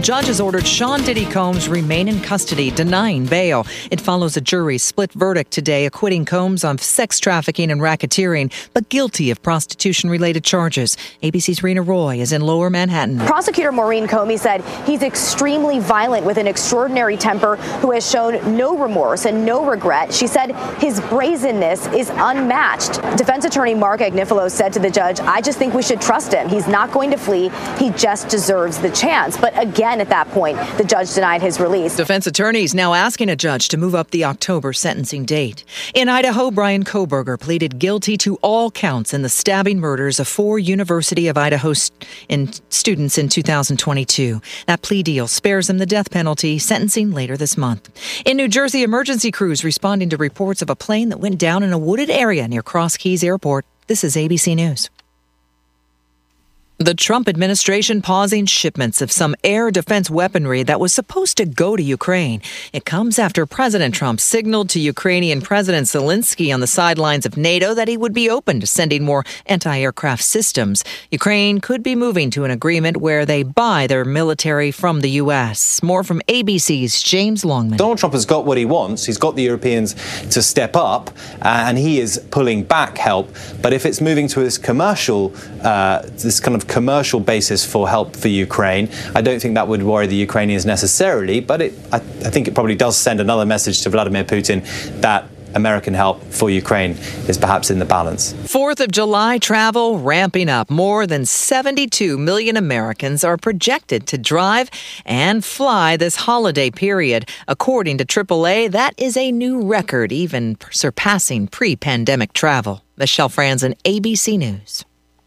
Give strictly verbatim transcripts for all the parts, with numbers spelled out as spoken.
judge has ordered Sean Diddy Combs remain in custody, denying bail. It follows a jury's split verdict today, acquitting Combs on sex trafficking and racketeering, but guilty of prostitution-related charges. A B C's Rena Roy is in Lower Manhattan. Prosecutor Maureen Comey said he's extremely violent with an extraordinary temper who has shown no remorse and no regret. She said his brazenness is unmatched. Defense attorney Mark Agnifilo said to the judge, I just think we should trust him. He's not going to flee. He just deserves the chance. But again, at that point, the judge denied his release. Defense attorneys now asking a judge to move up the October sentencing date. In Idaho, Brian Kohberger pleaded guilty to all counts in the stabbing murders of four University of Idaho st- in students in two thousand twenty-two. That plea deal spares him the death penalty, sentencing later this month. In New Jersey, emergency crews responding to reports of a plane that went down in a wooded area near Cross Keys Airport. This is A B C News. The Trump administration pausing shipments of some air defense weaponry that was supposed to go to Ukraine. It comes after President Trump signaled to Ukrainian President Zelensky on the sidelines of NATO that he would be open to sending more anti-aircraft systems. Ukraine could be moving to an agreement where they buy their military from the U S. More from A B C's James Longman. Donald Trump has got what he wants. He's got the Europeans to step up, uh, and he is pulling back help. But if it's moving to this commercial, uh, this kind of commercial basis for help for Ukraine, I don't think that would worry the Ukrainians necessarily, but it, I, I think it probably does send another message to Vladimir Putin that American help for Ukraine is perhaps in the balance. Fourth of July travel ramping up. More than seventy-two million Americans are projected to drive and fly this holiday period. According to triple A, that is a new record, even surpassing pre-pandemic travel. Michelle Franzen, A B C News.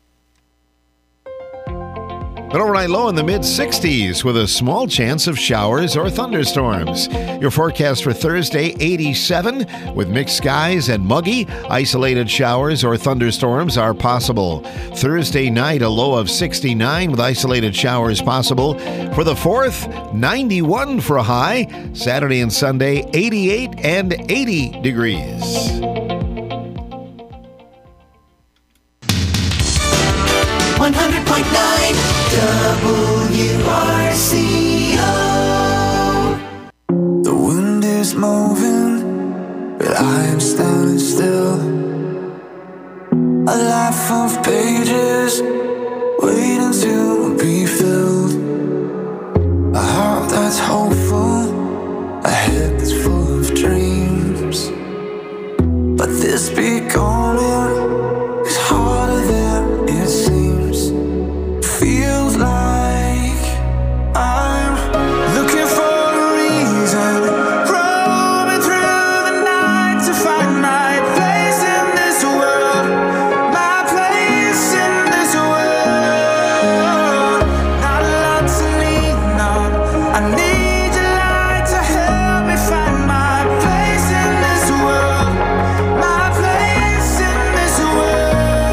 An overnight low in the mid-sixties with a small chance of showers or thunderstorms. Your forecast for Thursday, eighty-seven with mixed skies and muggy. Isolated showers or thunderstorms are possible. Thursday night, a low of sixty-nine with isolated showers possible. For the fourth, ninety-one for a high. Saturday and Sunday, eighty-eight and eighty degrees. one hundred point nine W R C O. The wind is moving, but I am standing still. A life of pages waiting to be filled. A heart that's hopeful, a head that's full of dreams. But this becoming is harder than it seems. Feels like I'm looking for a reason, roaming through the night to find my place in this world, my place in this world. Not a lot to lean on, I need your light to help me find my place in this world, my place in this world.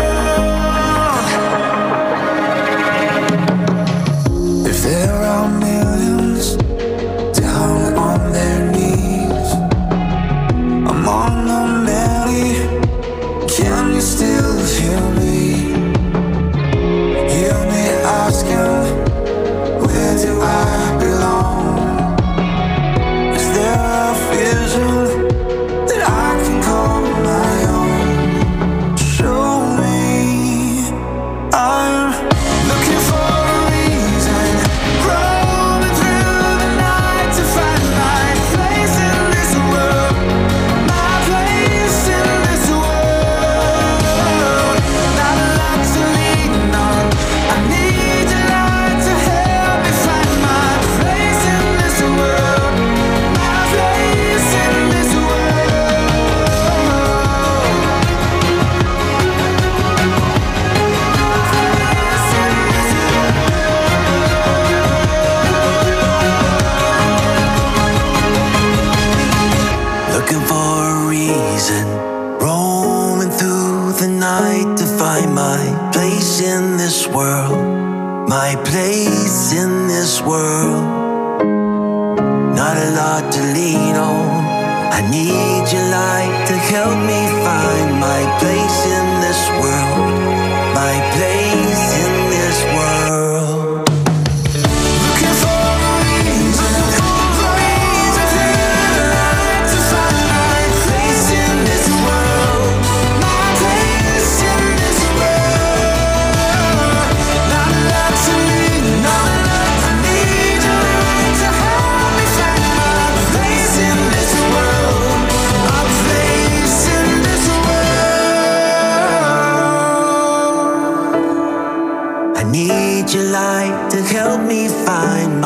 There are millions down on their knees. Among the many, can you still hear me? Hear me asking, where do I belong? Is there a vision that I can call my own? Show me. I'm looking for a reason, roaming through the night to find my place in this world, my place in this world. Not a lot to lean on, I need your light to help me find my place in this world, my place in this world. Looking for a reason, roaming through the night to find my place in this world, my place in this world. Not a lot to lean on, I need your light to help me find my place in this world, my place in this world. Looking for a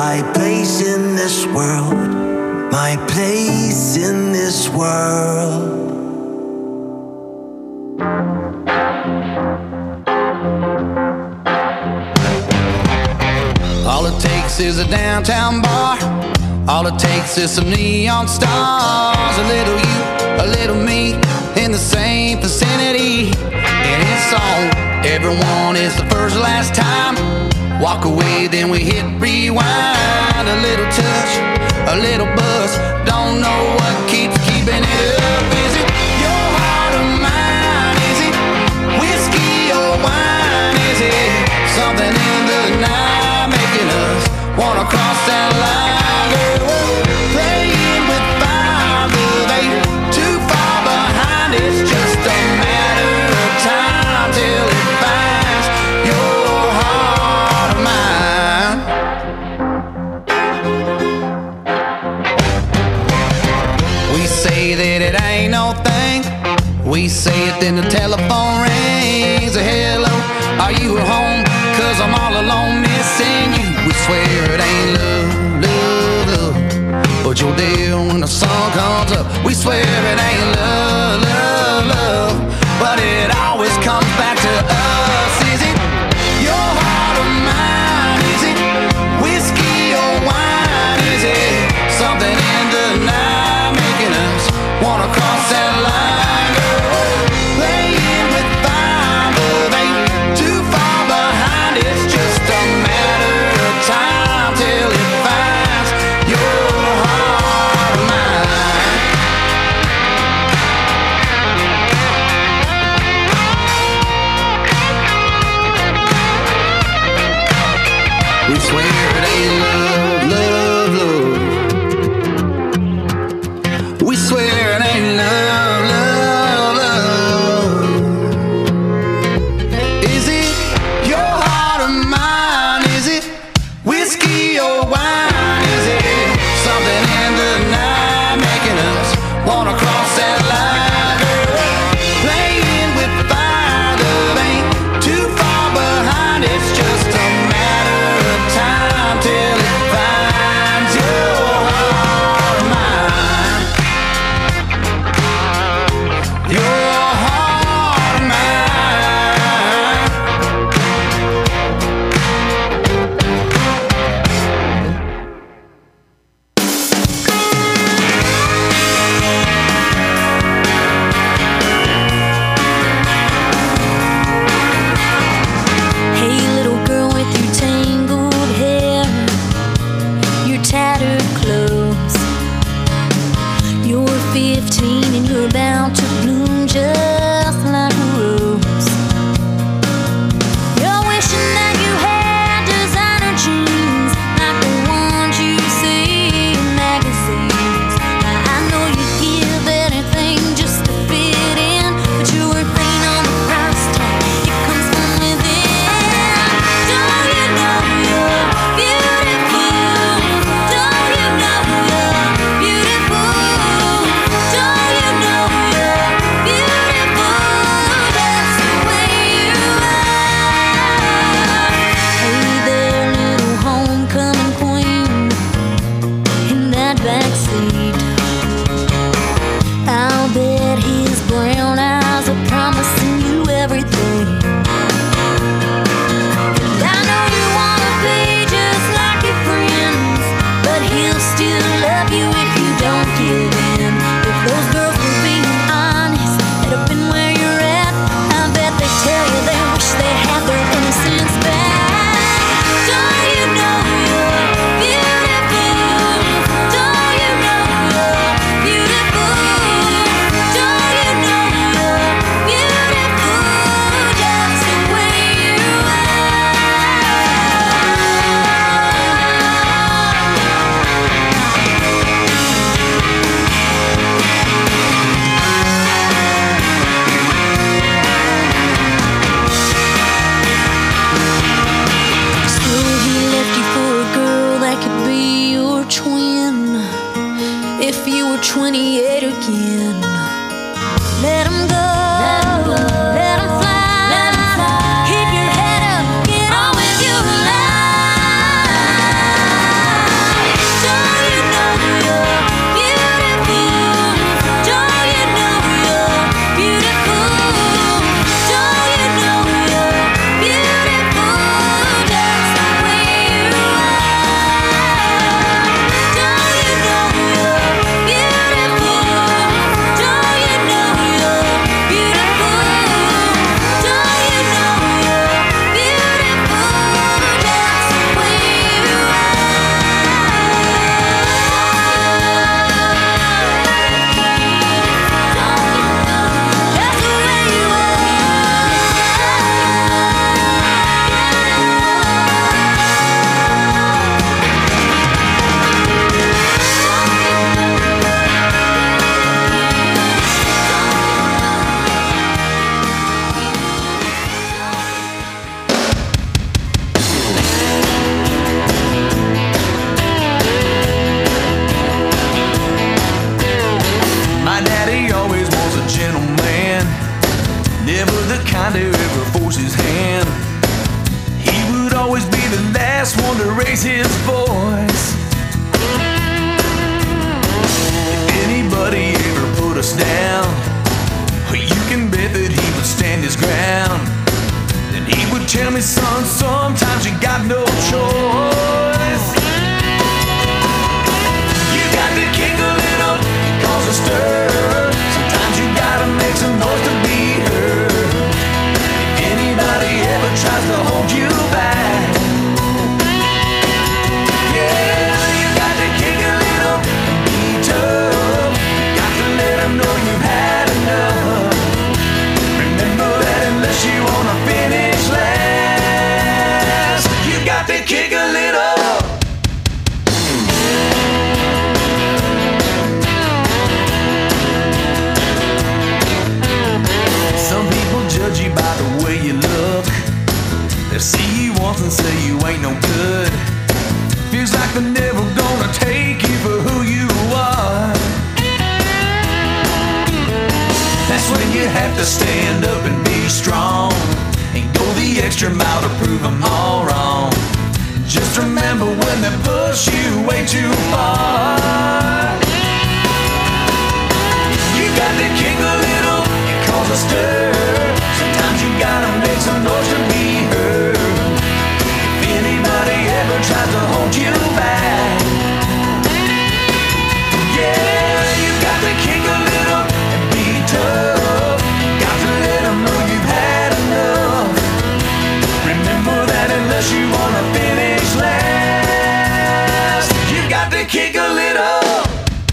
my place in this world, my place in this world. All it takes is a downtown bar. All it takes is some neon stars. A little you, a little me, in the same vicinity. And it's on. Everyone is the first last time. Walk away, then we hit rewind. A little touch, a little buzz. Don't know what keeps keeping it up. Is it your heart or mine? Is it whiskey or wine? Is it something in the night making us wanna cross that line? Girl, playing with fire, love ain't too far behind. It's just a matter of time till it finds your heart or mine. We say that it ain't no thing. We say it, then the telephone rings. A hello, are you at home? Cause I'm all alone missing you. We swear it ain't love, love, love, but you're there when the sun comes up. We swear it ain't love, love, love, but it always comes back to us. Is it your heart or mine? Is it whiskey or wine? Is it something in the night making us wanna cross that line? Girl, playing with fire, love ain't too far behind. It's just a matter of time till it finds your heart or mine. We swear it ain't love, love, love. We swear it ain't love, love, love. Is it your heart or mine? Is it whiskey or wine? Is it something in the night making us wanna cross that line? Girl, playing with fire, love ain't too far behind. It's just a matter of time till it finds your heart or mine. Your heart or mine. Hey, little girl with your tangled hair, your tattered clothes. You're fifteen and you're about to bloom just like a rose. You're wishing that you had designer jeans like the ones you see in magazines. Now, I know you'd give anything just to fit in, but you were paying on the price tag. It comes from within. Don't you know you're beautiful? Don't you know you're beautiful? Don't you know you're beautiful? That's the way you are. Hey there, little homecoming queen in that backseat. I'll bet his brown eyes are promising you everything. And I know you wanna be just like your friends, but he'll still love you if you don't give in. If those girls were being honest, they'd have been where you're at. I bet they tell you they wish they had their innocence back. Don't you know you're beautiful? Don't you know you're beautiful? Don't you know you're beautiful? Just the way you Still, he left you for a girl that could be your twin. If you were twenty-eight again, let him go. Let him fly. Keep your head up. Get on with your life. to stand up and be strong and go the extra mile to prove them all wrong. Just remember when they push you way too far, you got to kick a little and cause a stir. Sometimes you gotta make some noise to be heard. If anybody ever tries to hold you back, yeah, you got to kick a little and be tough. Got to let them know you've had enough. Remember that unless you wanna finish last, you got to kick a little.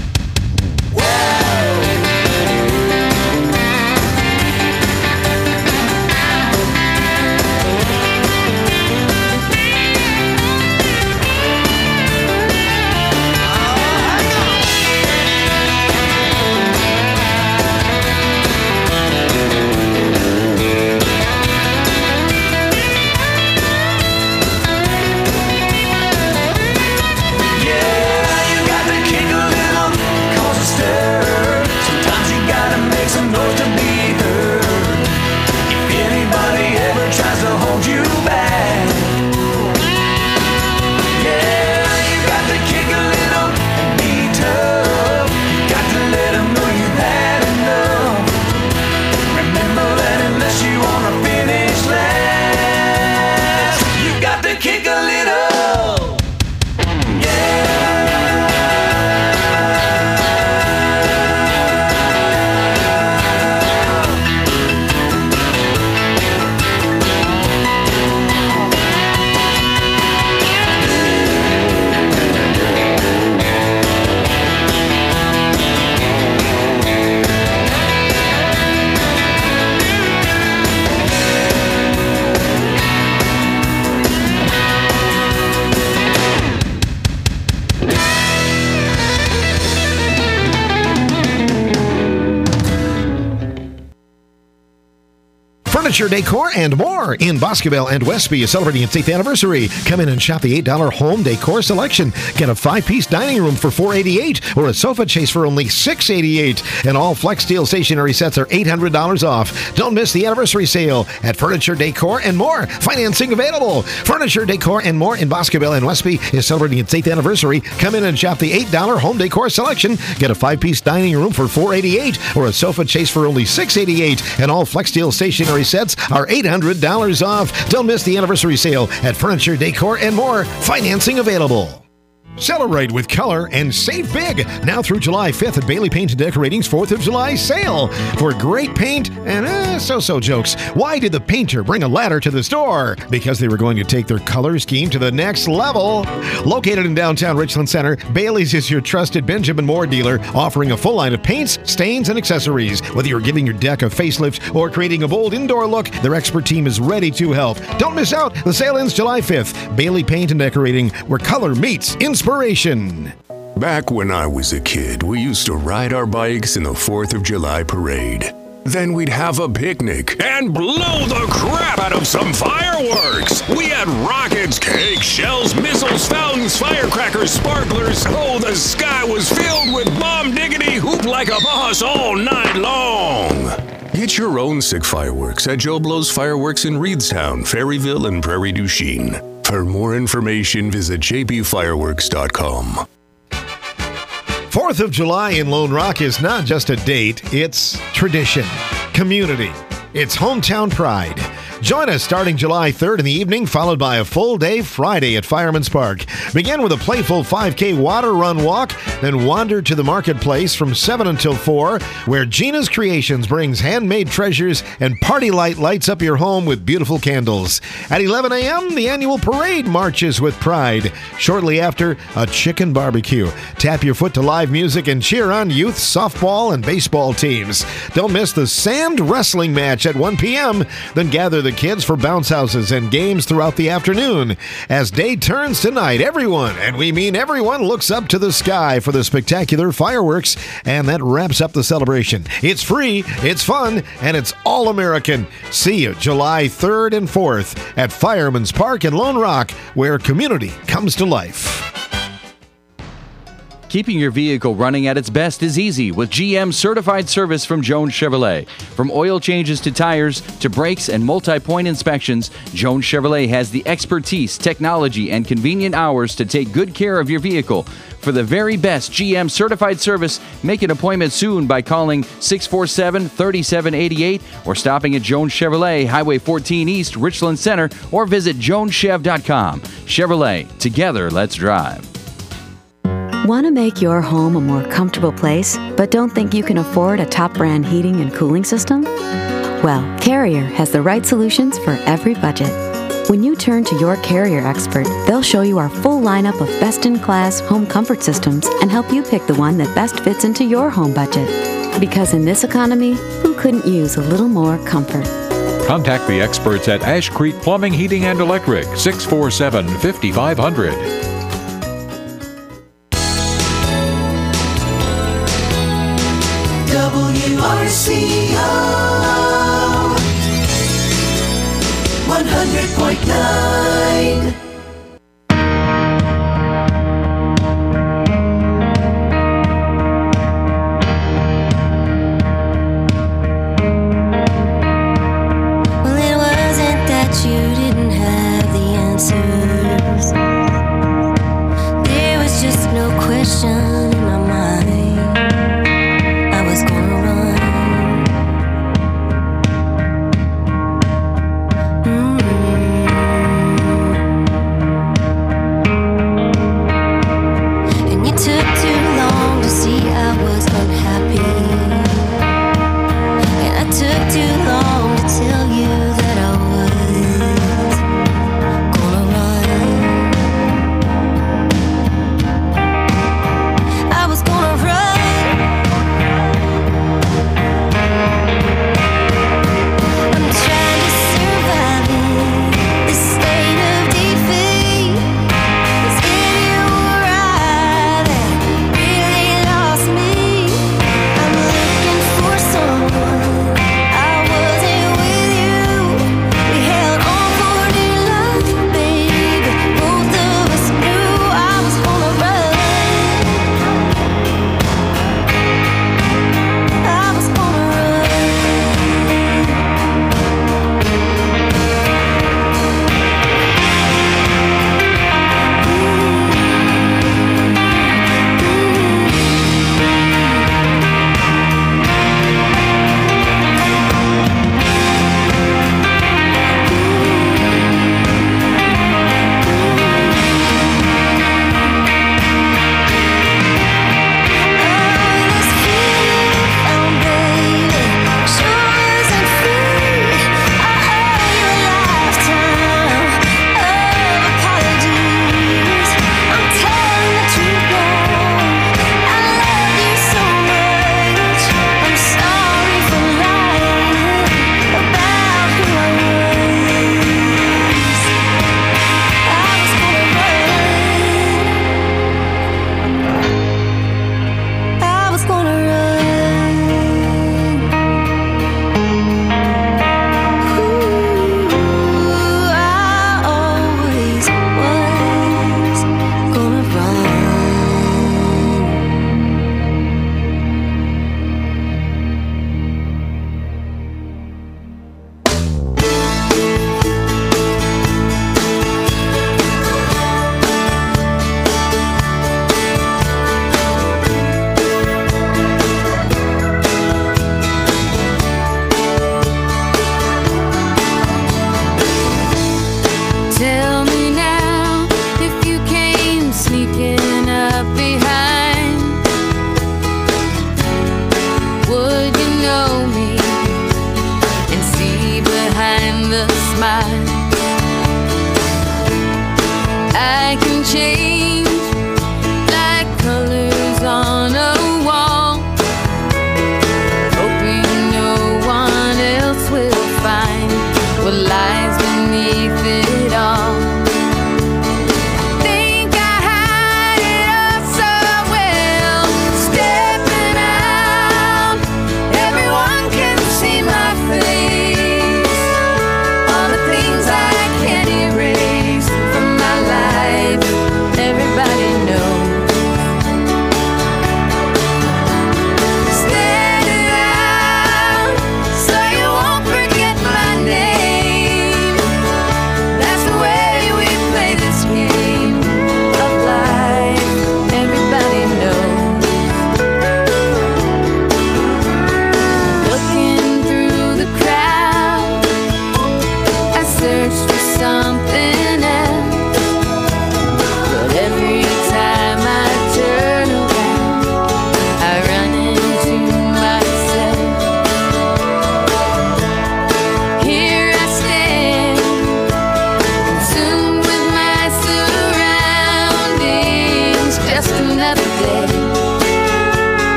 Furniture, decor, and more in Boscobel and Westby is celebrating its eighth anniversary. Come in and shop the eight dollar home decor selection. Get a five-piece dining room for four eighty-eight or a sofa chase for only six eighty-eight. And all Flex Steel stationery sets are eight hundred dollars off. Don't miss the anniversary sale at Furniture, Decor, and More. Financing available. Furniture, Decor, and More in Boscobel and Westby is celebrating its eighth anniversary. Come in and shop the eight dollar home decor selection. Get a five-piece dining room for four eighty-eight or a sofa chase for only six eighty-eight. And all Flex Steel stationery sets are eight hundred dollars off. Don't miss the anniversary sale at Furniture, Decor, and More. Financing available. Celebrate with color and save big now through July fifth at Bailey Paint and Decorating's fourth of July sale. For great paint and eh, so-so jokes. Why did the painter bring a ladder to the store? Because they were going to take their color scheme to the next level. Located in downtown Richland Center, Bailey's is your trusted Benjamin Moore dealer, offering a full line of paints, stains, and accessories. Whether you're giving your deck a facelift or creating a bold indoor look, their expert team is ready to help. Don't miss out. The sale ends July fifth. Bailey Paint and Decorating, where color meets inspiration. Back when I was a kid, we used to ride our bikes in the fourth of July parade. Then we'd have a picnic and blow the crap out of some fireworks. We had rockets, cake, shells, missiles, fountains, firecrackers, sparklers. Oh, the sky was filled with bomb diggity hoop like a boss all night long. Get your own sick fireworks at Joe Blow's Fireworks in Reedstown, Ferryville, and Prairie du Chien. For more information, visit j p fireworks dot com. fourth of July in Lone Rock is not just a date, it's tradition, community, it's hometown pride. Join us starting July third in the evening, followed by a full day Friday at Fireman's Park. Begin with a playful five K water run walk, then wander to the marketplace from seven until four, where Gina's Creations brings handmade treasures and Party Light lights up your home with beautiful candles. At eleven a.m., the annual parade marches with pride. Shortly after, a chicken barbecue. Tap your foot to live music and cheer on youth softball and baseball teams. Don't miss the sand wrestling match at one p.m., then gather the kids for bounce houses and games throughout the afternoon. As day turns to night, everyone, and we mean everyone, looks up to the sky for the spectacular fireworks, and that wraps up the celebration. It's free, it's fun, and it's all American. See you July third and fourth at Fireman's Park in Lone Rock, where community comes to life. Keeping your vehicle running at its best is easy with G M certified service from Jones Chevrolet. From oil changes to tires to brakes and multi-point inspections, Jones Chevrolet has the expertise, technology, and convenient hours to take good care of your vehicle. For the very best G M certified service, make an appointment soon by calling six four seven, three seven eight eight or stopping at Jones Chevrolet, Highway fourteen East, Richland Center, or visit jones chev dot com. Chevrolet, together, let's drive. Want to make your home a more comfortable place, but don't think you can afford a top brand heating and cooling system? Well, Carrier has the right solutions for every budget. When you turn to your Carrier expert, they'll show you our full lineup of best-in-class home comfort systems and help you pick the one that best fits into your home budget. Because in this economy, who couldn't use a little more comfort? Contact the experts at Ash Creek Plumbing, Heating, and Electric, six four seven, five five zero zero. W R C O one hundred point nine. Well, it wasn't that you didn't have the answers. There was just no question in my mind. I was gonna run. And you took too long to see I was unhappy. And I took too long to tell you that I was gonna run. I was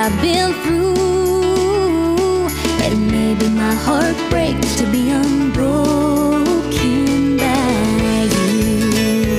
I've been through, and maybe my heart breaks to be unbroken by you.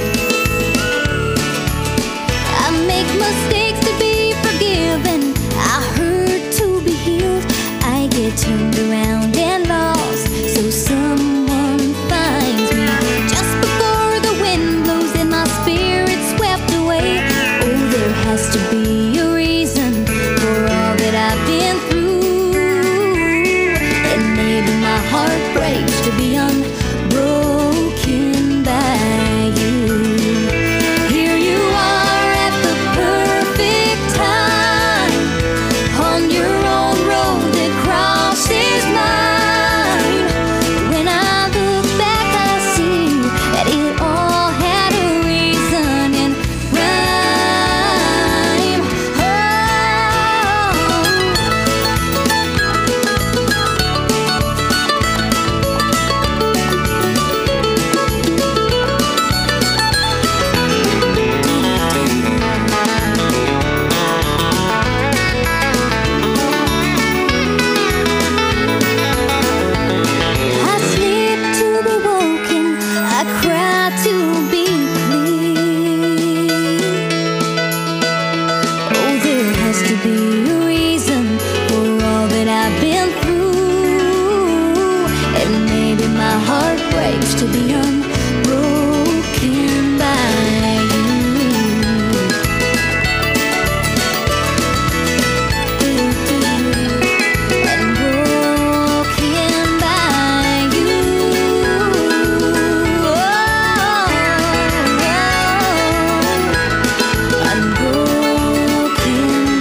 I make mistakes to be forgiven, I hurt to be healed, I get turned around and lost, so someone finds me just before the wind blows and my spirit swept away. Oh, there has to be a reason for all that I've been through, and maybe my heart breaks to be unbroken by you. Here you are at the perfect time, on your own road that crosses mine. When I look back, I see that it all had a reason and rhyme. I sleep to be woken, I cry to be clean. Oh, there has to be a reason for all that I've been through, and maybe my heart breaks to be unbroken by you. Unbroken by you. Unbroken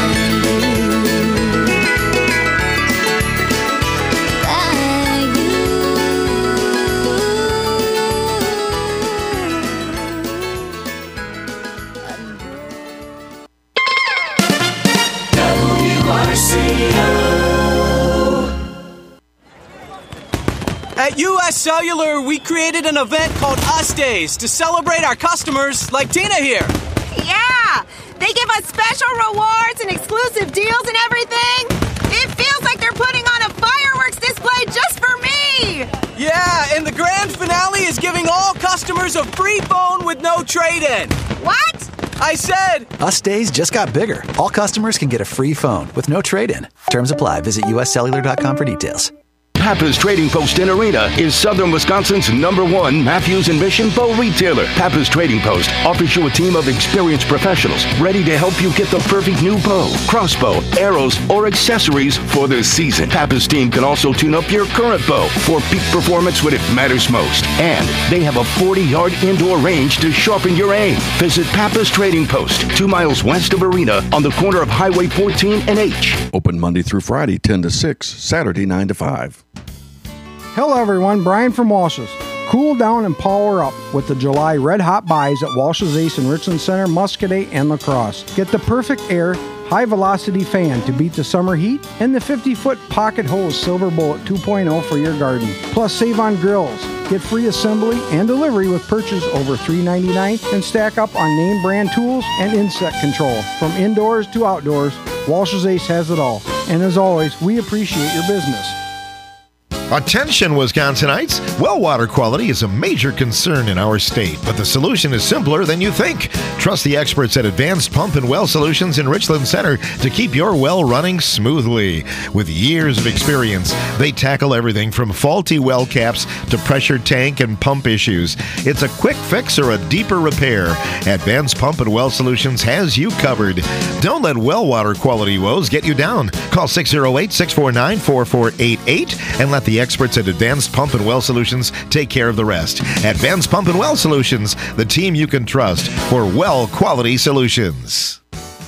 At U S Cellular, we created an event called Us Days to celebrate our customers like Tina here. Yeah! They give us special rewards and exclusive deals and everything. It feels like they're putting on a fireworks display just for me! Yeah, and the grand finale is giving all customers a free phone with no trade-in. What? I said... Us Days just got bigger. All customers can get a free phone with no trade-in. Terms apply. Visit U S cellular dot com for details. Pappas Trading Post in Arena is Southern Wisconsin's number one Matthews and Mission bow retailer. Pappas Trading Post offers you a team of experienced professionals ready to help you get the perfect new bow, crossbow, arrows, or accessories for the season. Pappas team can also tune up your current bow for peak performance when it matters most. And they have a forty-yard indoor range to sharpen your aim. Visit Pappas Trading Post, two miles west of Arena on the corner of Highway fourteen and H. Open Monday through Friday, ten to six, Saturday, nine to five. Hello everyone, Brian from Walsh's. Cool down and power up with the July Red Hot Buys at Walsh's Ace in Richland Center, Muscadet, and La Crosse. Get the perfect air, high-velocity fan to beat the summer heat, and the fifty-foot pocket hose Silver Bullet two point oh for your garden. Plus, save on grills. Get free assembly and delivery with purchase over three dollars and ninety-nine cents and stack up on name brand tools and insect control. From indoors to outdoors, Walsh's Ace has it all. And as always, we appreciate your business. Attention, Wisconsinites! Well water quality is a major concern in our state, but the solution is simpler than you think. Trust the experts at Advanced Pump and Well Solutions in Richland Center to keep your well running smoothly. With years of experience, they tackle everything from faulty well caps to pressure tank and pump issues. It's a quick fix or a deeper repair. Advanced Pump and Well Solutions has you covered. Don't let well water quality woes get you down. Call six oh eight, six four nine, four four eight eight and let the experts at Advanced Pump and Well Solutions take care of the rest. Advanced Pump and Well Solutions, the team you can trust for well quality solutions.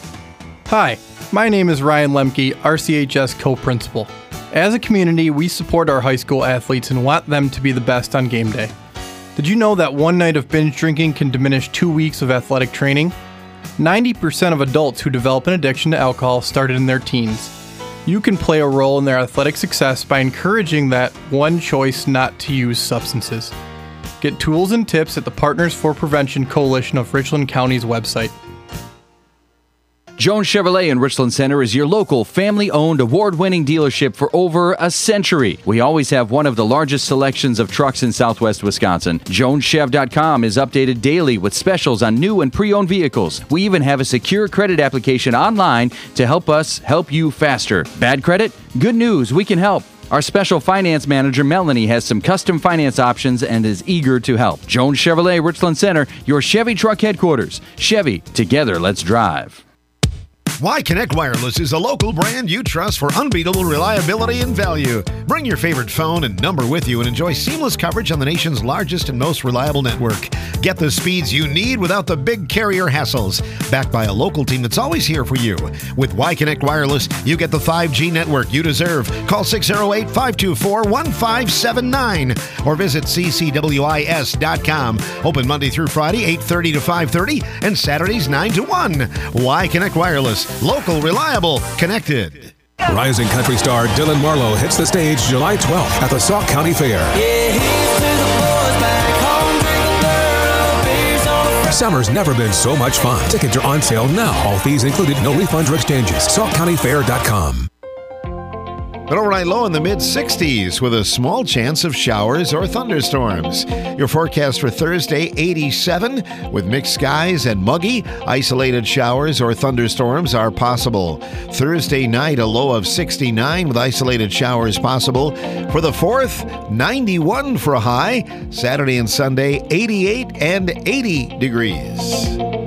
Hi, my name is Ryan Lemke, R C H S co-principal. As a community, we support our high school athletes and want them to be the best on game day. Did you know that one night of binge drinking can diminish two weeks of athletic training? ninety percent of adults who develop an addiction to alcohol started in their teens. You can play a role in their athletic success by encouraging that one choice not to use substances. Get tools and tips at the Partners for Prevention Coalition of Richland County's website. Jones Chevrolet in Richland Center is your local family-owned award-winning dealership for over a century. We always have one of the largest selections of trucks in southwest Wisconsin. Jones Chev dot com is updated daily with specials on new and pre-owned vehicles. We even have a secure credit application online to help us help you faster. Bad credit? Good news, we can help. Our special finance manager, Melanie, has some custom finance options and is eager to help. Jones Chevrolet, Richland Center, your Chevy truck headquarters. Chevy, together, let's drive. Y-Connect Wireless is a local brand you trust for unbeatable reliability and value. Bring your favorite phone and number with you and enjoy seamless coverage on the nation's largest and most reliable network. Get the speeds you need without the big carrier hassles. Backed by a local team that's always here for you. With Y-Connect Wireless, you get the five G network you deserve. Call six oh eight, five two four, one five seven nine or visit c c w i s dot com. Open Monday through Friday, eight thirty to five thirty and Saturdays, nine to one. Y-Connect Wireless. Local, reliable, connected. Rising country star Dylan Marlowe hits the stage July twelfth at the Sauk County Fair. Summer's never been so much fun. Tickets are on sale now. All fees included, no refunds or exchanges. sauk county fair dot com. An overnight low in the mid sixties with a small chance of showers or thunderstorms. Your forecast for Thursday, eighty-seven with mixed skies and muggy. Isolated showers or thunderstorms are possible. Thursday night, a low of sixty-nine with isolated showers possible. For the fourth, ninety-one for a high. Saturday and Sunday, eighty-eight and eighty degrees.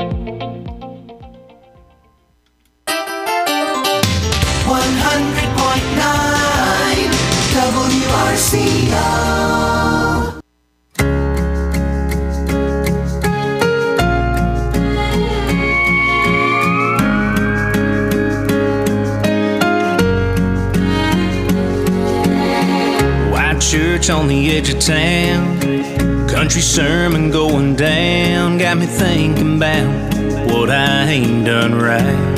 one hundred point nine W R C O. White church on the edge of town, country sermon going down, got me thinking about what I ain't done right.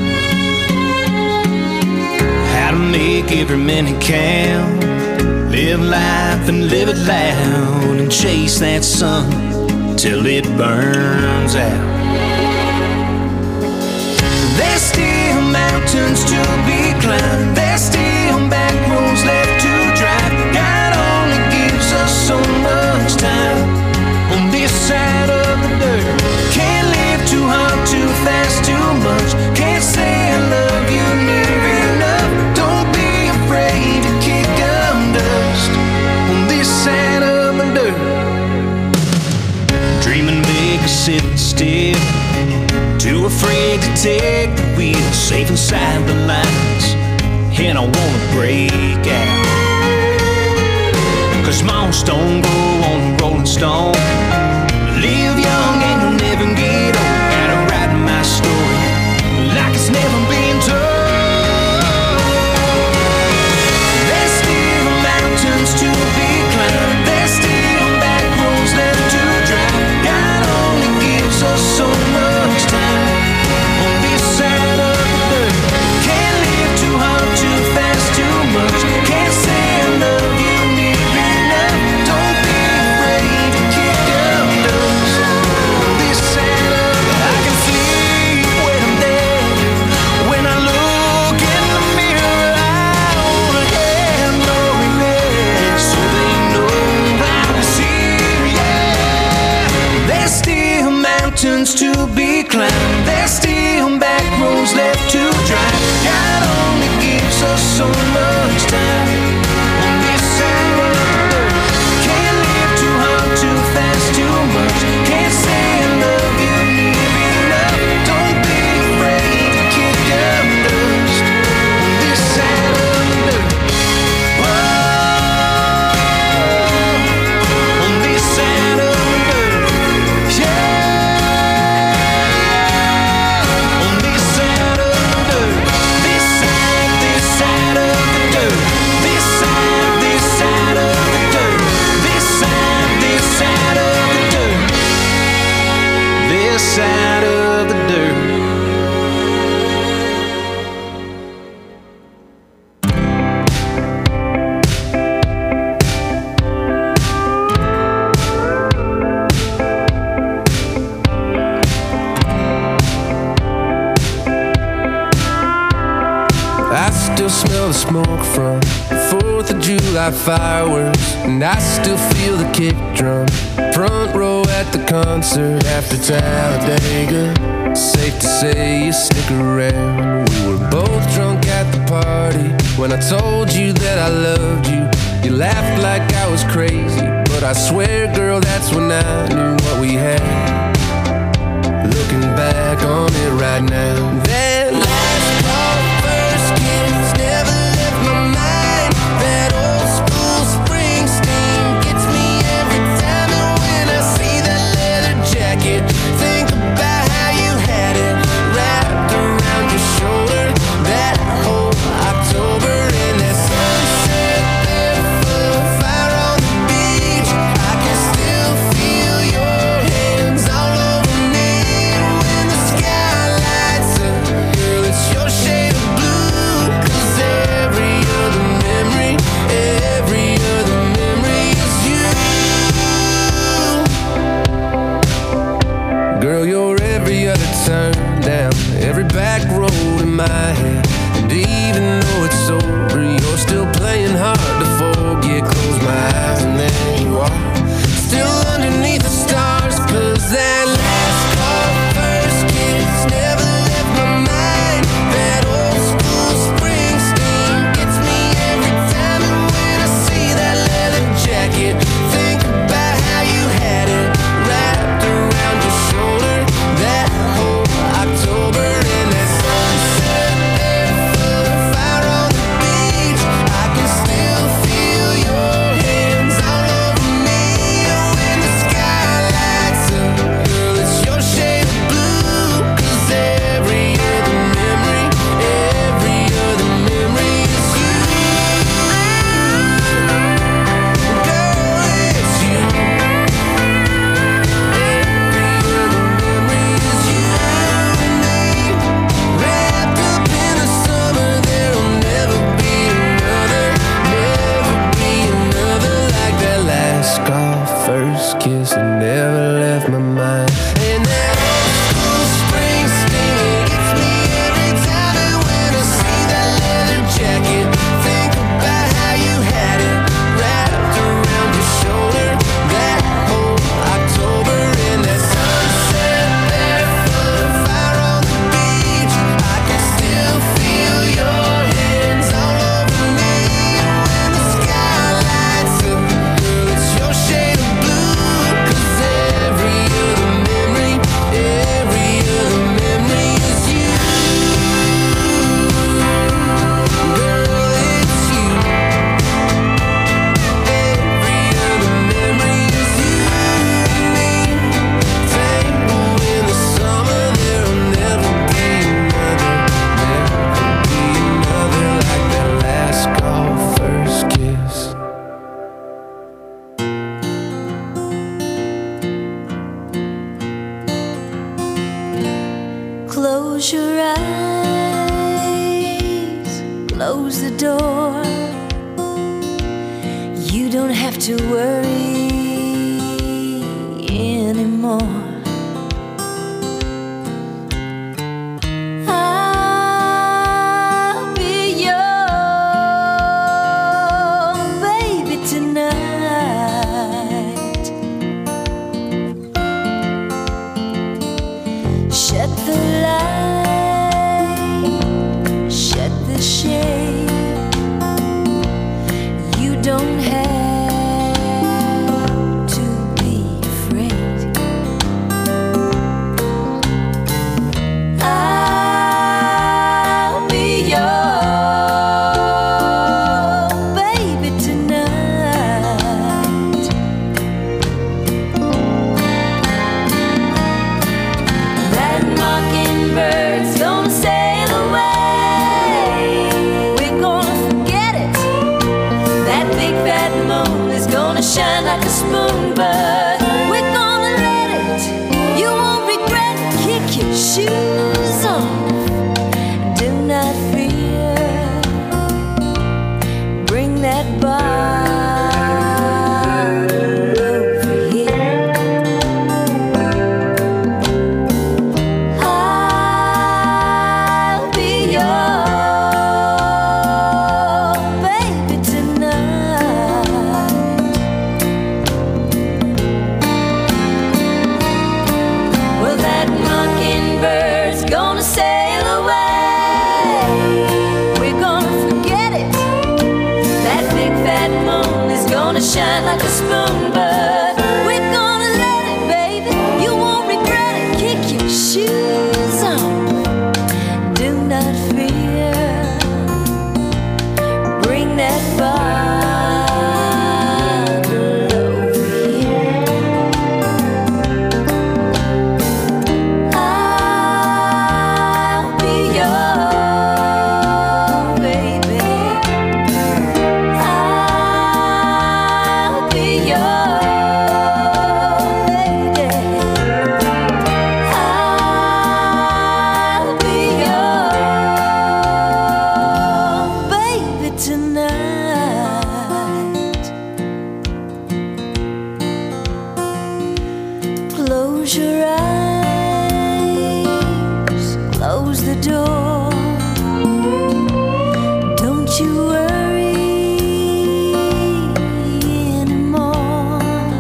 To make every minute count, live life and live it loud, and chase that sun till it burns out. There's still mountains to be climbed, there's still back roads left to drive. God only gives us so much time on this side of the dirt. Can't live too hard, too fast, too much. Can't say I love you near enough. Afraid to kick up dust on this side of the dirt. Dreaming big, sitting still, too afraid to take the wheel. Safe inside the lines, and I wanna break out. Cause moss don't grow on a rolling stone. Live young and you'll never get old. Gotta write my story like it's never been told. To be climbed, there's still back roads left to drive. God only gives us so much time on this side of the dirt. Can't live too hard, too fast, too much. Can't say I love you near enough. Don't be afraid to kick up dust on this side of the dirt. I can sleep when I'm dead. When I look in the mirror, I wanna have no regret. So they know how to see, yeah. There's still mountains to be climbed, there's still back roads left to drive. God only gives us so much time on this side of the dirt. Can't live too hard, too fast, too much. Can't say I love you near enough. Don't be afraid to kick up dust on this side of the dirt. Whoa. Side of the dirt. still smell the smoke from the fourth of July fireworks, and I still feel the kick drum. Front row at the concert after Talladega. Safe to say you stick around. We were both drunk at the party when I told you that I loved you. You laughed like I was crazy, but I swear, girl, that's when I knew what we had. Looking back on it right now, that last call, first kiss, never left my mind. That old school Springsteen gets me every time, and when I see that leather jacket, think about how you had it wrapped around your shoulder. That whole October in that sunset there, full of fire on the beach. I can still feel your hands all over me when the sky lights up. Girl, it's your shade of blue, 'cause every other memory, every other memory is you. Girl, you're every other turn down, every back road in my head. And even though it's over, you're still playing hard to forget. Close my eyes and there you are, still underneath the stars. 'Cause that last call, first kiss, never left my mind. That old school Springsteen gets me every time, and when I see that leather jacket, think about how you had it wrapped around your shoulder. That whole October in that sunset there, full of fire on the beach. I can still feel your hands all over me when the sky lights up. Girl, it's your shade of blue, 'cause every other memory, every other memory is you. Girl, it's you. Every other memory is you and me. Wrapped up in the summer, there'll never be another, never be another like that last call, first kiss that never left my mind. And that old school Springsteen gets me every time, and when I see that leather jacket, think about how you had it wrapped around your shoulder. That whole October in that sunset there, full of fire on the beach. I can still feel your hands all over me when the sky lights up. Girl, it's your shade of blue, 'cause every other memory, every other memory is you. Girl, it's you. Every other memory is you and me. Tangled in the summer, there'll never be another, never be another like that last call, first kiss. Close your eyes, close the door. You don't have to worry anymore. I'll be your baby tonight. Shut the light, shut the shade. You don't have to be afraid. I'll be your baby tonight. That mockingbird's gonna sail away. We're gonna forget it. That big fat moon is gonna shine like a spoon, but we're gonna let it. You won't regret it. Kick your shoes off. Do not fear. Bring that bottle over here. I'll be your shine like a spoon, but we're gonna let it, baby. You won't regret it. Kick your shoes off. Do not fear. Bring that bottle over here. I'll be your baby. I'll be your lady. I'll be your baby tonight. Close your eyes, close the door. Don't you worry anymore.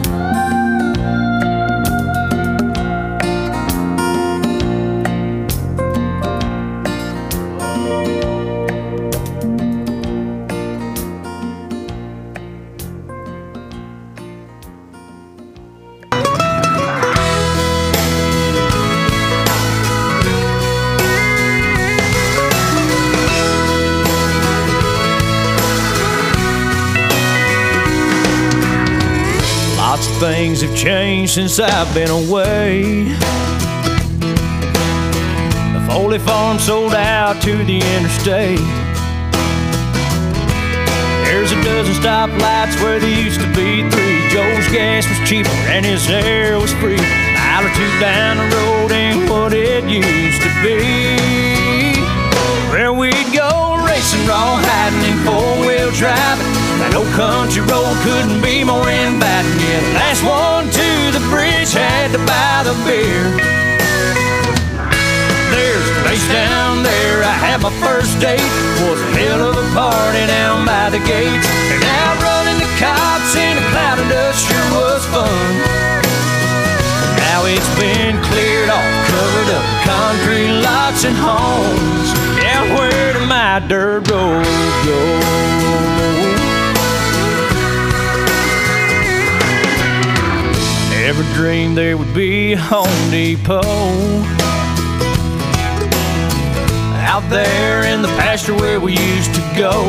Lots of things have changed since I've been away. The Foley Farm sold out to the interstate. There's a dozen stoplights where there used to be three. Joe's gas was cheaper and his air was free. A mile or two down the road ain't what it used to be. Where we'd go racing, raw hiding in four-wheel driving. That old country road couldn't be more inviting. Yeah, the last one to the bridge had to buy the beer. There's a place down there I had my first date. Was a hell of a party down by the gates. And out running the cops in a cloud of dust sure was fun. Now it's been cleared off, covered up with concrete lots and homes. Yeah, where did my dirt road go? Never dreamed there would be a Home Depot out there in the pasture where we used to go.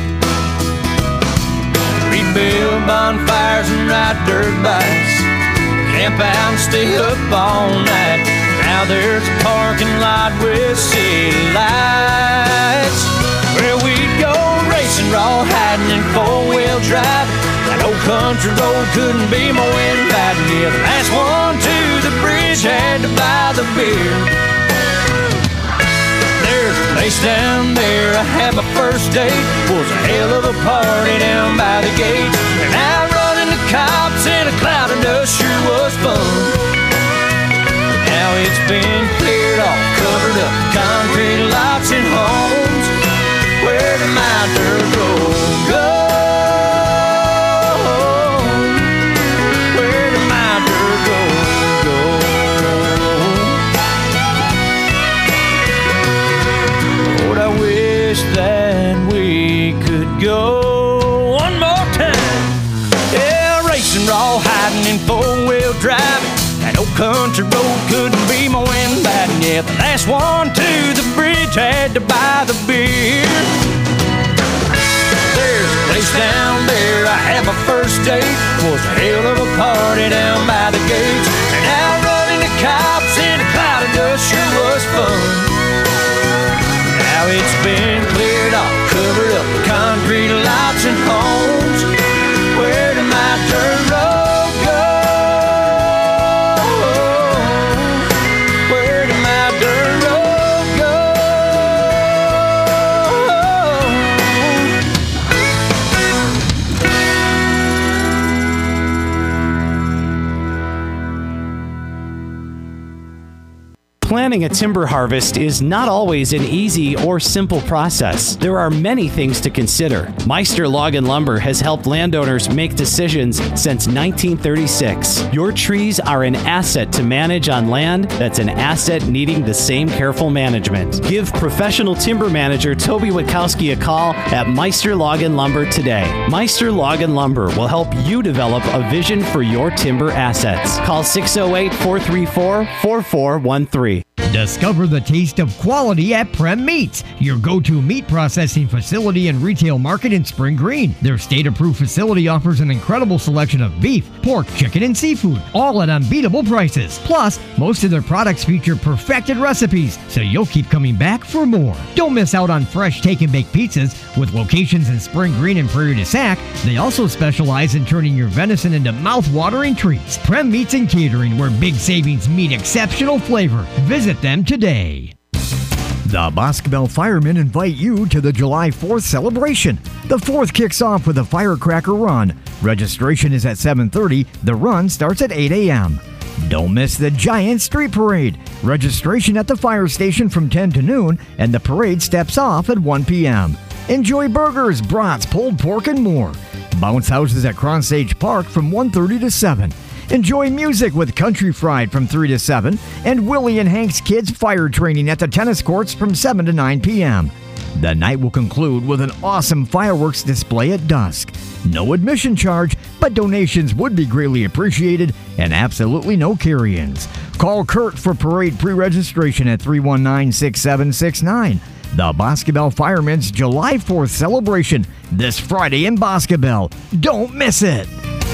We'd build bonfires and ride dirt bikes, camp out and stay up all night. Now there's a parking lot with city lights where we'd go racing, raw hiding in four-wheel driving. That old country road couldn't be more inviting. Yeah, the last one to the bridge had to buy the beer. There's a place down there I had my first date. Was a hell of a party down by the gates. And out running the cops in a cloud of dust sure was fun. Now it's been cleared off, covered up with concrete lots and homes. Where did my dirt road go? That we could go one more time. Yeah, racing, raw hiding in four-wheel driving. That old country road couldn't be more inviting. Yeah, the last one to the bridge had to buy the beer. There's a place down there I had my first date. Was a hell of a party down by the gates. And out running the cops in a cloud of dust sure was fun. Now it's been cleared off, covered up with concrete lots and homes. Where did my dirt road go? Where did my dirt road go? Planning a timber harvest is not always an easy or simple process. There are many things to consider. Meister Log and Lumber has helped landowners make decisions since nineteen thirty-six. Your trees are an asset to manage on land that's an asset needing the same careful management. Give professional timber manager Toby Witkowski a call at Meister Log and Lumber today. Meister Log and Lumber will help you develop a vision for your timber assets. Call six oh eight, four three four, four four one three. Discover the taste of quality at Prem Meats, your go-to meat processing facility and retail market in Spring Green. Their state-approved facility offers an incredible selection of beef, pork, chicken, and seafood, all at unbeatable prices. Plus, most of their products feature perfected recipes, so you'll keep coming back for more. Don't miss out on fresh take-and-bake pizzas. With locations in Spring Green and Prairie du Sac, they also specialize in turning your venison into mouth-watering treats. Prem Meats and Catering, where big savings meet exceptional flavor. Visit them today. The Boscobel Firemen invite you to the July fourth celebration. The fourth kicks off with a firecracker run. Registration is at seven thirty. The run starts at eight a.m. Don't miss the Giant Street Parade. Registration at the fire station from ten to noon, and the parade steps off at one p.m. Enjoy burgers, brats, pulled pork, and more. Bounce houses at Cronsage Park from one thirty to seven. Enjoy music with Country Fried from three to seven, and Willie and Hank's Kids fire training at the tennis courts from seven to nine p.m. The night will conclude with an awesome fireworks display at dusk. No admission charge, but donations would be greatly appreciated, and absolutely no carry-ins. Call Kurt for parade pre-registration at three one nine, six seven six nine. The Boscobel Firemen's July fourth celebration this Friday in Boscobel. Don't miss it!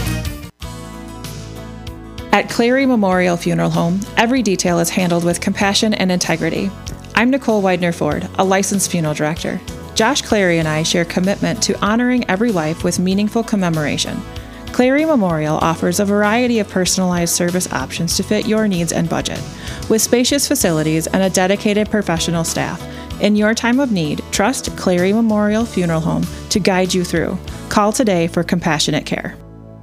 At Clary Memorial Funeral Home, every detail is handled with compassion and integrity. I'm Nicole Widener-Ford, a licensed funeral director. Josh Clary and I share commitment to honoring every life with meaningful commemoration. Clary Memorial offers a variety of personalized service options to fit your needs and budget, with spacious facilities and a dedicated professional staff. In your time of need, trust Clary Memorial Funeral Home to guide you through. Call today for compassionate care.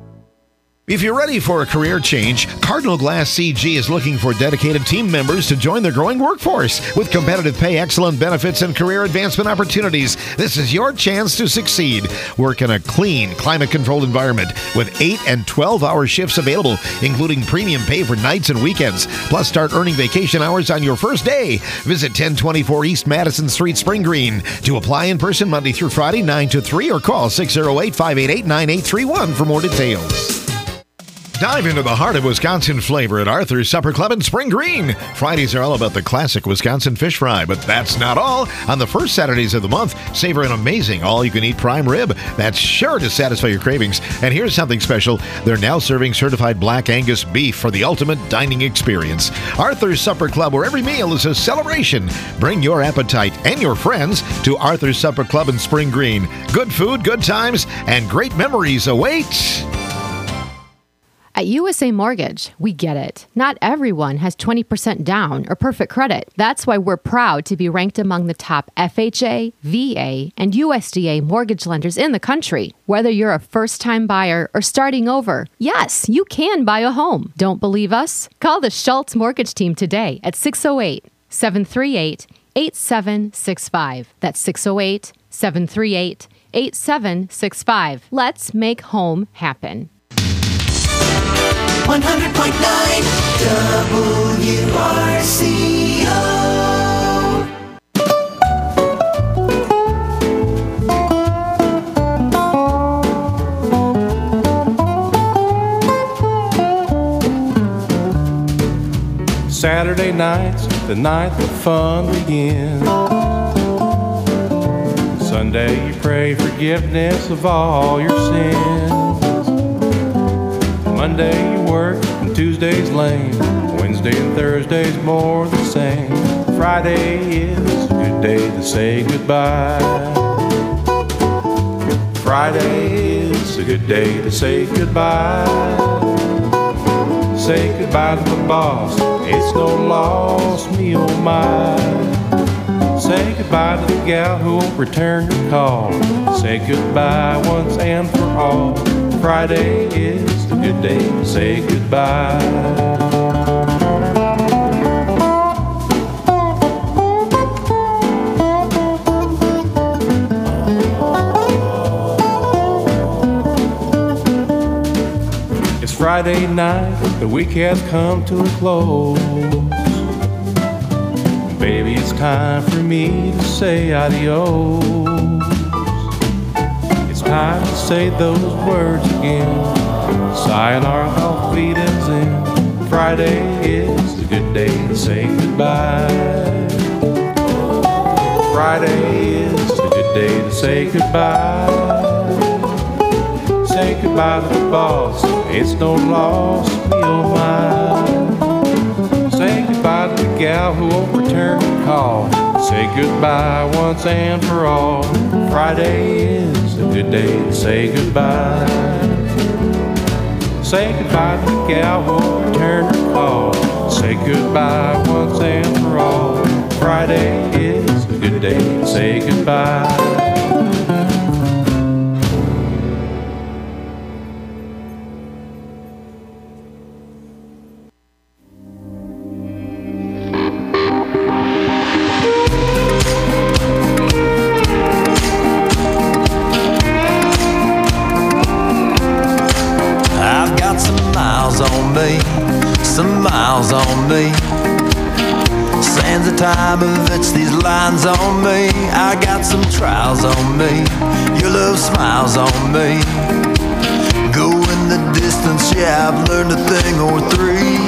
If you're ready for a career change, Cardinal Glass C G is looking for dedicated team members to join their growing workforce. With competitive pay, excellent benefits, and career advancement opportunities, this is your chance to succeed. Work in a clean, climate-controlled environment with eight and twelve-hour shifts available, including premium pay for nights and weekends. Plus, start earning vacation hours on your first day. Visit ten twenty-four East Madison Street, Spring Green. To apply in person Monday through Friday, nine to three, or call six oh eight, five eight eight, nine eight three one for more details. Dive into the heart of Wisconsin flavor at Arthur's Supper Club in Spring Green. Fridays are all about the classic Wisconsin fish fry, but that's not all. On the first Saturdays of the month, savor an amazing all-you-can-eat prime rib that's sure to satisfy your cravings. And here's something special. They're now serving certified Black Angus beef for the ultimate dining experience. Arthur's Supper Club, where every meal is a celebration. Bring your appetite and your friends to Arthur's Supper Club in Spring Green. Good food, good times, and great memories await. At U S A Mortgage, we get it. Not everyone has twenty percent down or perfect credit. That's why we're proud to be ranked among the top F H A, V A, and U S D A mortgage lenders in the country. Whether you're a first-time buyer or starting over, yes, you can buy a home. Don't believe us? Call the Schultz Mortgage Team today at six oh eight, seven three eight, eight seven six five. That's six oh eight, seven three eight, eight seven six five. Let's make home happen. one hundred point nine W R C O. Saturday nights, the night the fun begins. Sunday you pray forgiveness of all your sins. Monday you work and Tuesday's lame. Wednesday and Thursday's more the same. Friday is a good day to say goodbye. Friday is a good day to say goodbye. Say goodbye to the boss, it's no loss, me oh my. Say goodbye to the gal who won't return your call. Say goodbye once and for all. Friday is a good day to say goodbye. Friday night, the week has come to a close. Baby, it's time for me to say adios. It's time to say those words again. Sayonara, auf Wiedersehen. Friday is a good day to say goodbye. Friday is a good day to say goodbye. Say goodbye to the boss, it's no loss, me oh my. Say goodbye to the gal who won't return your call. Say goodbye once and for all. Friday is a good day to say goodbye. Say goodbye to the gal who won't return your call. Say goodbye once and for all. Friday is a good day to say goodbye. Some miles on me. Sands of time have etched these lines on me. I got some trials on me. Your love smiles on me. Going the distance, yeah, I've learned a thing or three.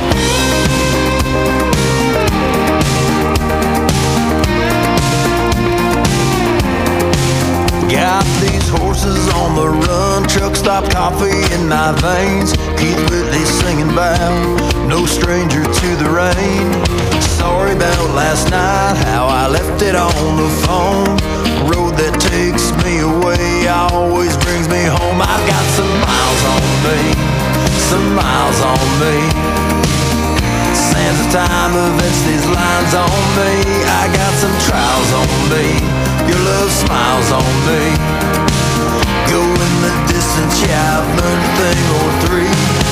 Got these horses on the run, truck stop coffee in my veins. Keith Whitley singing about no stranger to the rain. Sorry about last night, how I left it on the phone. Road that takes me away always brings me home. I've got some miles on me, some miles on me. Sands of time have etched these lines on me. I got some trials on me. Your love smiles on me. Going the distance, yeah, I've learned a thing or three.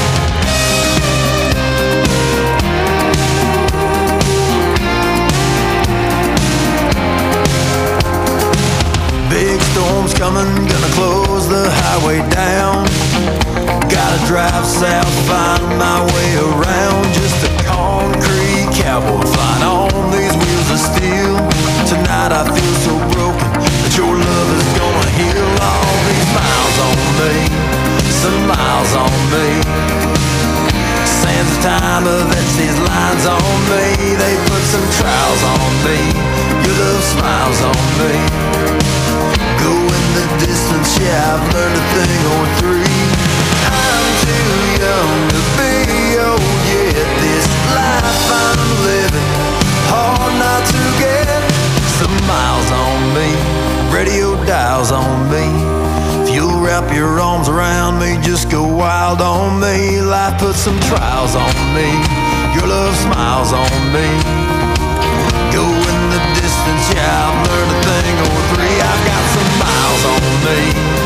Big storm's coming, gonna close the highway down. Gotta drive south, find my way around. Just a concrete cowboy flying on these wheels of steel. Tonight I feel so broken that your love is gonna heal. All these miles on me, some miles on me. Sands of time have etched these lines on me. They put some trials on me. Your love smiles on me. Going the distance, yeah, I've learned a thing or three. I'm too young to be old yet. This life I'm living, hard not to get. Some miles on me, radio dials on me. If you'll wrap your arms around me, just go wild on me. Life puts some trials on me. Your love smiles on me. Going the distance, yeah, I've learned a thing or three. I've got some miles on me.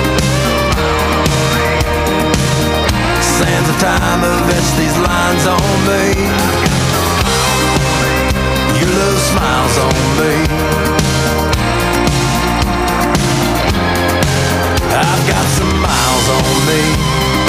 Sands of time have etched these lines on me. Your love smiles on me. I've got some miles on me.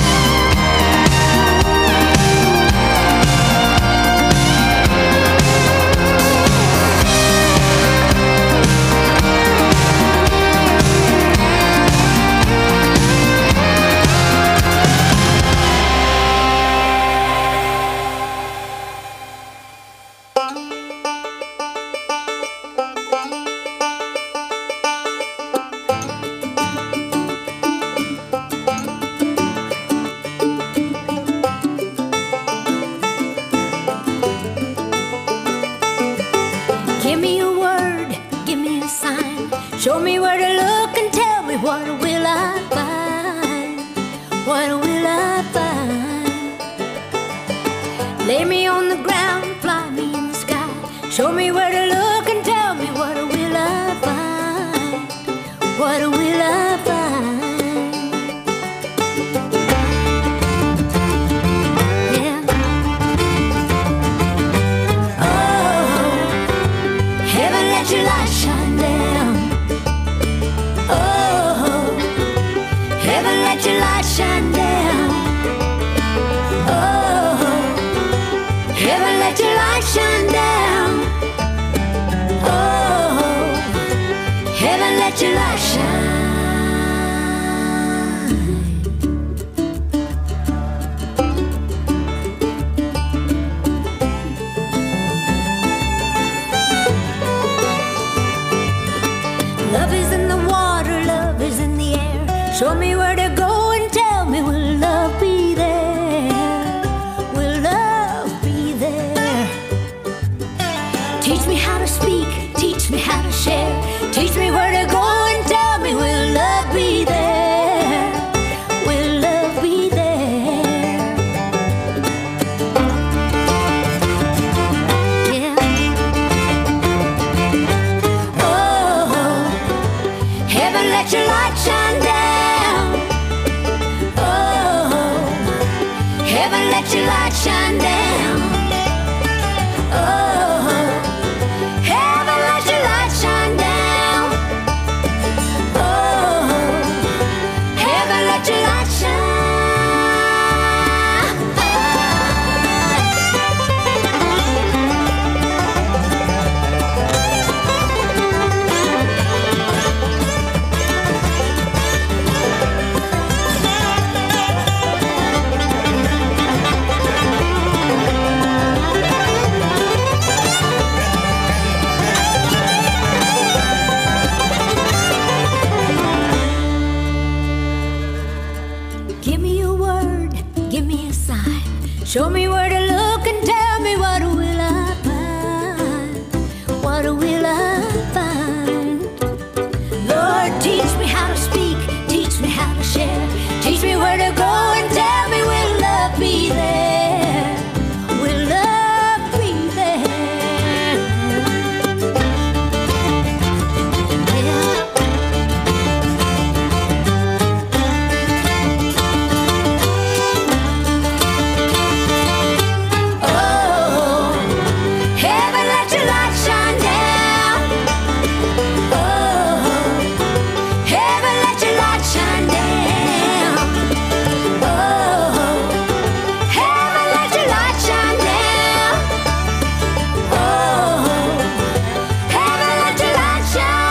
Show me where to look and tell me what will I find? What will I find? Lay me on the ground, fly me in the sky. Show me where to look and tell me what will I find? What will I find? Yeah. Oh, heaven let your light shine down. Oh, heaven let your light shine down. Teach me how to speak, teach me how to share. Teach me where to go and tell me will love be there? Will love be there? Yeah. Oh, heaven, let your light shine down. Oh, heaven, let your light shine down. Oh, heaven, let your light shine down. Oh, heaven, let your light shine. Give me a word, give me a sign. Show me where to look and tell me what will I find? What will I find? Lord, teach me how to speak, teach me how to share. Teach me where to go and tell me will love be there? Will love be there? Oh, heaven, let your light shine down. Oh, heaven, let your light shine down. Oh, heaven, let your light shine down. Oh, heaven, let your light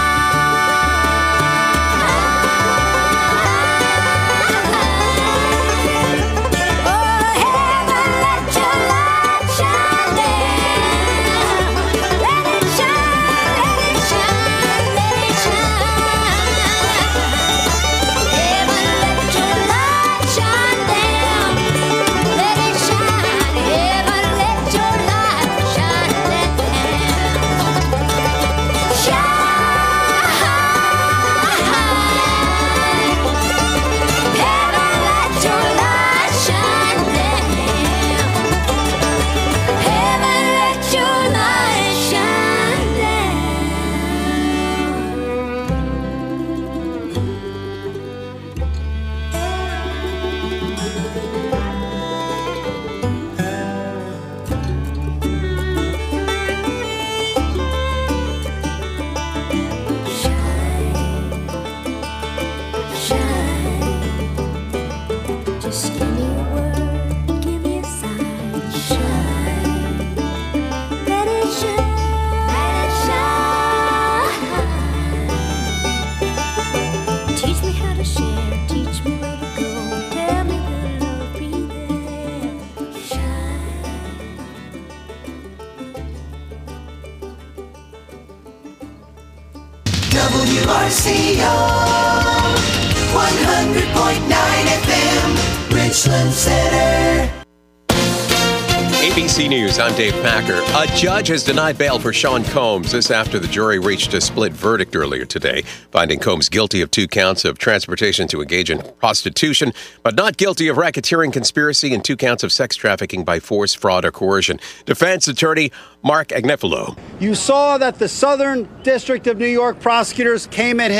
shine. Oh, heaven, let your light shine down. Let it shine, let it shine, let it shine. Heaven, let your light shine down. Let it shine. Heaven, let your light shine down. Shine. Heaven, let your light shine down. Heaven, let your light shine Just give me a word, give me a sign. Shine, let it shine, let it shine. Teach me how to share, teach me where to go. Tell me will love be there? Shine. W R C O one hundred point nine F M, Richland Center. A B C News, I'm Dave Packer. A judge has denied bail for Sean Combs. This after the jury reached a split verdict earlier today, finding Combs guilty of two counts of transportation to engage in prostitution, but not guilty of racketeering, conspiracy, and two counts of sex trafficking by force, fraud, or coercion. Defense attorney Mark Agnifilo. You saw that the Southern District of New York prosecutors came at him